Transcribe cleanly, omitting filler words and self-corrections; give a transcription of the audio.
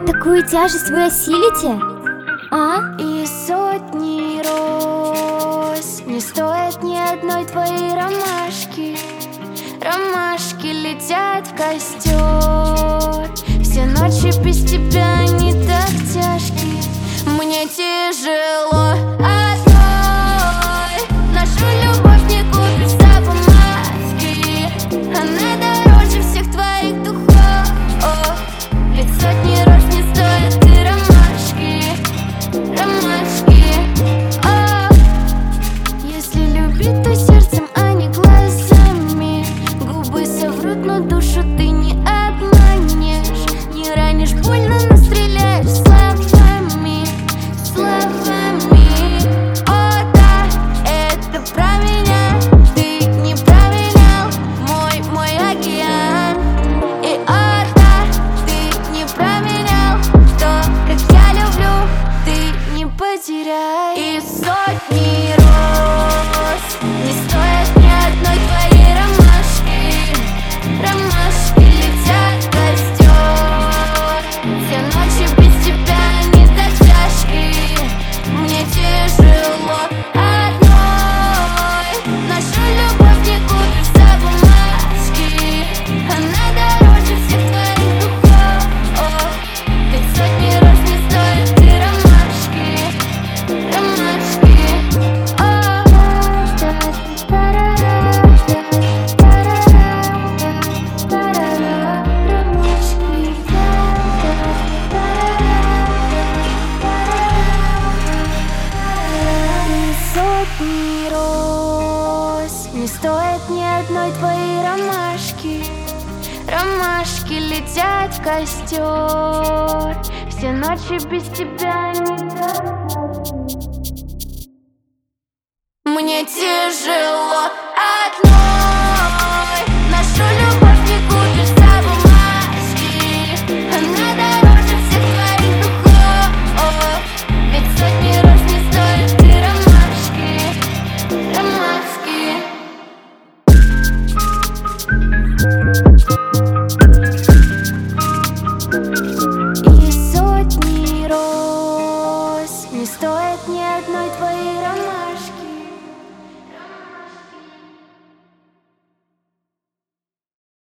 такую тяжесть вы осилите? А? И сотни роз не стоит ни одной твоей ромашки. Ромашки летят в костер. Все ночи без тебя они так тяжкие. Мне тяжело одной. Нашу любовь не купишь за бумажки. Она дороже всех твоих духов. Ведь сотни роз не стоят и ромашки. Ромашки. Если любить, то сердцем, а не глазами. Губы соврут, но душу ты не обманешь. Не ранишь больно, но стреляешь словами. Словами. О да, это про меня. Ты не променял мой океан. И о да, ты не променял то, как я люблю, ты не потеряй. И сотни роз не стоят ни одной твоей ромашки. Ромашки летят в костер. Все ночи без тебя они так тяжкие. Мне тяжело одной. Нашу любовь не купишь за бумажки. Она дороже всех твоих духов. Ведь сотни роз не стоят и ромашки. Ромашки. Сотни роз не стоят ни одной твоей ромашки. Ромашки летят в костер. Все ночи без тебя не так. Мне тяжело.